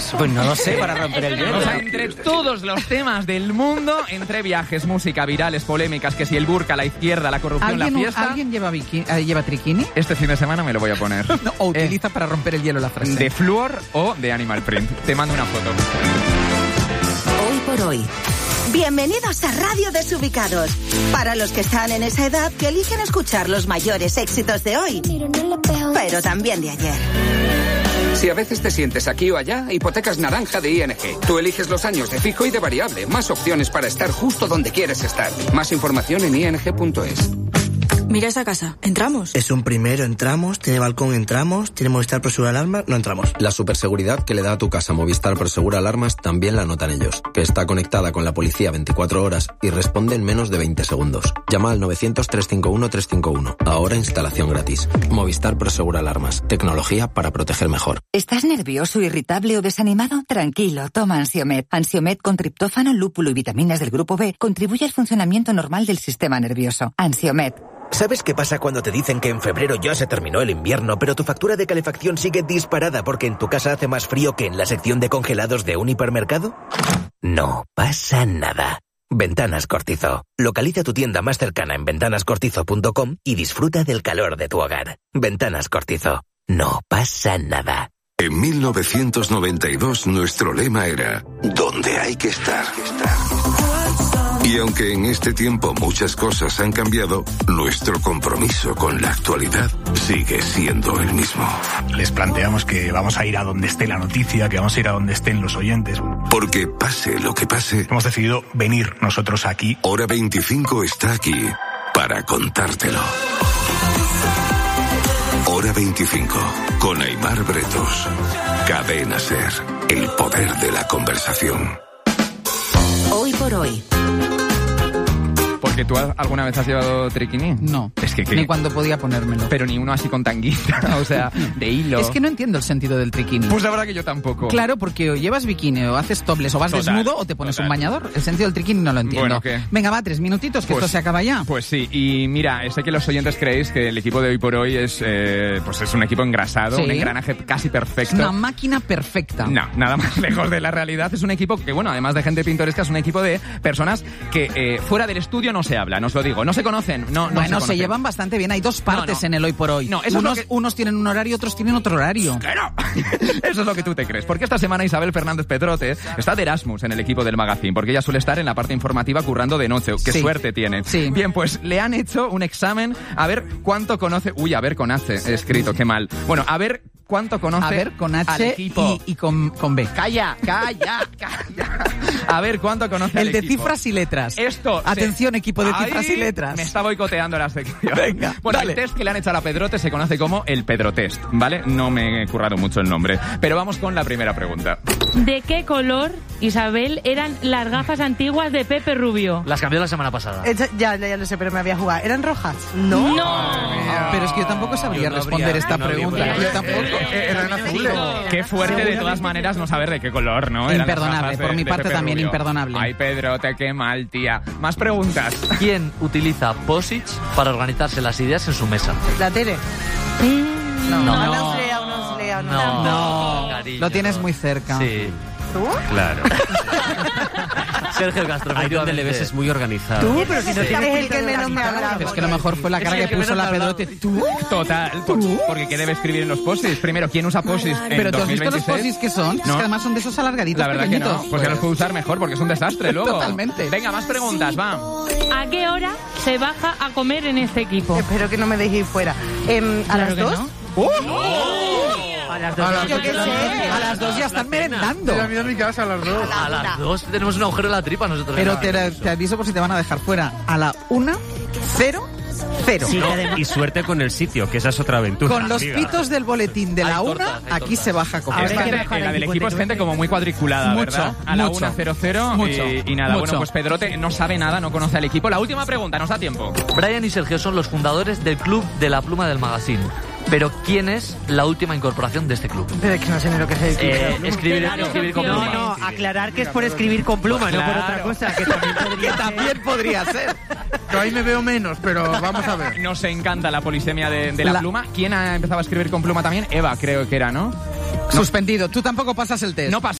haces? Pues no lo sé, para romper el hielo. O sea, entre todos los temas del mundo, entre viajes, música, virales, polémicas, que si el burka, la izquierda, la corrupción, la fiesta... ¿Alguien lleva triquini? Este fin de semana me lo voy a poner. No, o utiliza para romper el hielo la frase. De Fluor o de Animal Print. Te mando una foto. Hoy por hoy. Bienvenidos a Radio Desubicados. Para los que están en esa edad que eligen escuchar los mayores éxitos de hoy, pero también de ayer. Si a veces te sientes aquí o allá, hipotecas naranja de ING. Tú eliges los años de fijo y de variable. Más opciones para estar justo donde quieres estar. Más información en ing.es. Mira esa casa. ¿Entramos? Es un primero, entramos. Tiene balcón, entramos. Tiene Movistar Prosegur Alarmas, no entramos. La superseguridad que le da a tu casa Movistar Prosegur Alarmas también la notan ellos. Que está conectada con la policía 24 horas y responde en menos de 20 segundos. Llama al 900-351-351. Ahora instalación gratis. Movistar Prosegur Alarmas. Tecnología para proteger mejor. ¿Estás nervioso, irritable o desanimado? Tranquilo, toma Ansiomed. Ansiomed con triptófano, lúpulo y vitaminas del grupo B contribuye al funcionamiento normal del sistema nervioso. Ansiomed. ¿Sabes qué pasa cuando te dicen que en febrero ya se terminó el invierno, pero tu factura de calefacción sigue disparada porque en tu casa hace más frío que en la sección de congelados de un hipermercado? No pasa nada. Ventanas Cortizo. Localiza tu tienda más cercana en ventanascortizo.com y disfruta del calor de tu hogar. Ventanas Cortizo. No pasa nada. En 1992 nuestro lema era ¿dónde hay que estar? Y aunque en este tiempo muchas cosas han cambiado, nuestro compromiso con la actualidad sigue siendo el mismo. Les planteamos que vamos a ir a donde esté la noticia, que vamos a ir a donde estén los oyentes. Porque pase lo que pase, hemos decidido venir nosotros aquí. Hora 25 está aquí para contártelo. Hora 25, con Aimar Bretos. Cadena SER, el poder de la conversación. Hoy por hoy. ¿Porque tú alguna vez has llevado triquini? No. Es que ni cuando podía ponérmelo. Pero ni uno así con tanguita, o sea, de hilo. Es que no entiendo el sentido del triquini. Pues la verdad que yo tampoco. Claro, porque o llevas bikini o haces topless o vas desnudo o te pones un bañador. El sentido del triquini no lo entiendo. Bueno, ¿qué? Venga, va, 3 minutitos que esto se acaba ya. Pues sí, y mira, sé que los oyentes creéis que el equipo de Hoy por Hoy es un equipo engrasado, un engranaje casi perfecto. Una máquina perfecta. No, nada más lejos de la realidad. Es un equipo que, bueno, además de gente pintoresca, es un equipo de personas que fuera del estudio no se hablan, os lo digo. No se conocen, Bueno, se llevan bastante bien. Hay dos partes en el Hoy por Hoy. No, eso unos tienen un horario, otros tienen otro horario. ¡Que no! Eso es lo que tú te crees. Porque esta semana Isabel Fernández Pedrote está de Erasmus en el equipo del Magazine, porque ella suele estar en la parte informativa currando de noche. ¡Qué suerte tiene! Sí. Bien, pues le han hecho un examen a ver cuánto conoce... Uy, a ver con H he escrito, qué mal. Bueno, a ver cuánto conoce... A ver con H al equipo. Y con B. ¡Calla! A ver cuánto conoce al equipo. El de cifras y letras. Esto. Atención, equipo de cifras y letras. Me está boicoteando la sección. Venga, bueno, dale. El test que le han hecho a la Pedrote se conoce como el Pedrotest, ¿vale? No me he currado mucho el nombre. Pero vamos con la primera pregunta. ¿De qué color, Isabel, eran las gafas antiguas de Pepe Rubio? Las cambió la semana pasada. Ya lo sé, pero me había jugado. ¿Eran rojas? No. Pero es que yo tampoco sabría responder esta pregunta. Yo tampoco. Eran azules. Qué fuerte de todas maneras no saber de qué color, ¿no? Imperdonable, por mi parte Pepe también Rubio. imperdonable. Ay, Pedrote, qué mal, tía. Más preguntas. ¿Quién utiliza POSITs para organizarse las ideas en su mesa? La Tere. No. Lo tienes muy cerca. Sí. ¿Tú? Claro. Sergio Castro. Ahí donde le ves es muy organizado. Tú, pero si no tienes el que menos me habla. Pero es que a lo mejor fue la cara que puso la Pedrote. ¿Tú? Total. Porque ¿qué debe escribir en los posts? Primero, ¿quién usa posts en Pero ¿tú has visto 2026? los posts que son? No. Es que además son de esos alargaditos. La verdad pequeñitos. que no. Pues ya los puedo usar mejor porque es un desastre luego. Totalmente. Venga, más preguntas, va. ¿A qué hora se baja a comer en este equipo? Espero que no me dejéis fuera. ¿A las 2? A las 2. Yo qué sé. A las 2 ya están merendando. Yo he ido a mi casa a las 2. A las 2 tenemos un agujero en la tripa nosotros. Pero te aviso por si te van a dejar fuera. A la 1:00. Sí, y suerte con el sitio, que esa es otra aventura. Con los pitos del boletín de la 1, aquí se baja a comer. La del equipo es gente como muy cuadriculada, ¿verdad? A la 1:00 y nada. Bueno, pues Pedrote no sabe nada, no conoce al equipo. La última pregunta, nos da tiempo. Brian y Sergio son los fundadores del Club de la Pluma del Magazine. Pero ¿quién es la última incorporación de este club? Pero es que no sé ni lo que es el club. Escribir con pluma. No, aclarar que es por escribir con pluma, no por otra cosa, que también podría ser. Yo ahí me veo menos, pero vamos a ver. Nos encanta la polisemia de la pluma. ¿Quién ha empezado a escribir con pluma también? Eva, creo que era, ¿no? Suspendido. Tú tampoco pasas el test. No pasa.